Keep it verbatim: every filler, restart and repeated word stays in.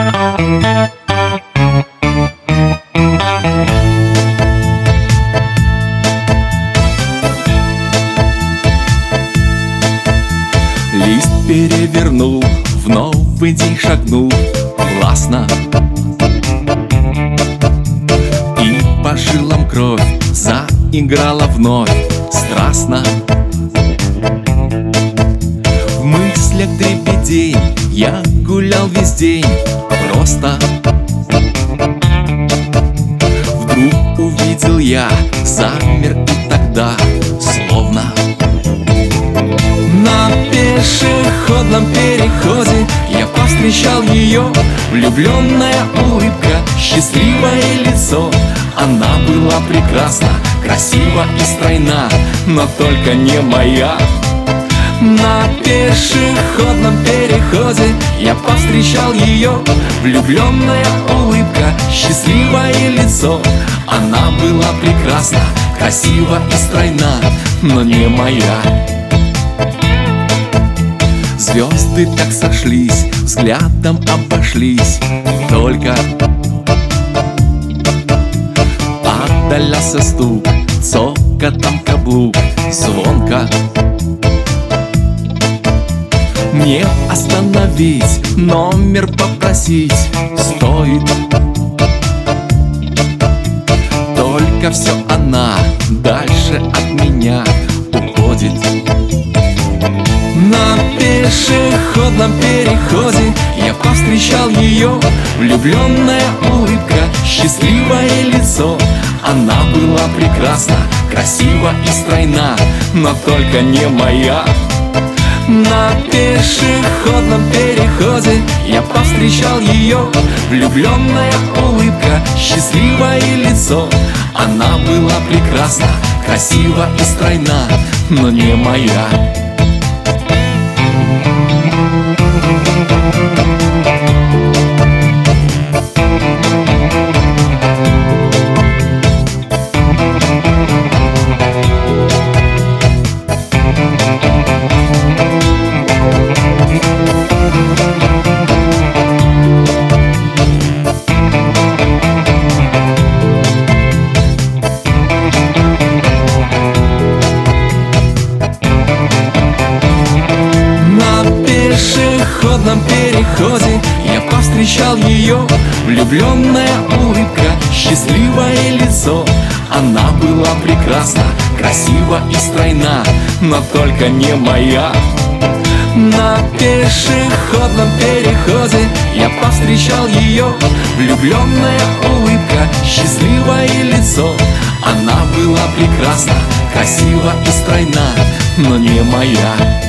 Лист перевернул, в новый день шагнул властно, и по жилам кровь заиграла вновь страстно. В мыслях дребедень я гулял весь день просто. Вдруг увидел я, замер и тогда словно на пешеходном переходе я повстречал ее. Влюбленная улыбка, счастливое лицо. Она была прекрасна, красива и стройна, но только не моя. На пешеходном переходе я повстречал ее. Влюбленная улыбка, счастливое лицо. Она была прекрасна, красива и стройна, но не моя. Звезды так сошлись, взглядом обошлись. Только отдалялся стук, цокотом каблук, звонко. Не остановить, номер попросить стоит. Только все она дальше от меня уходит. На пешеходном переходе я повстречал ее. Влюбленная улыбка, счастливое лицо. Она была прекрасна, красива и стройна, но только не моя. На пешеходном переходе я повстречал ее. Влюбленная улыбка, счастливое лицо. Она была прекрасна, красива и стройна, но не моя. В пешеходном переходе я повстречал ее. Влюбленная улыбка, счастливое лицо. Она была прекрасна, красива и стройна, но только не моя. На пешеходном переходе я повстречал ее. Влюбленная улыбка, счастливое лицо. Она была прекрасна, красива и стройна, но не моя.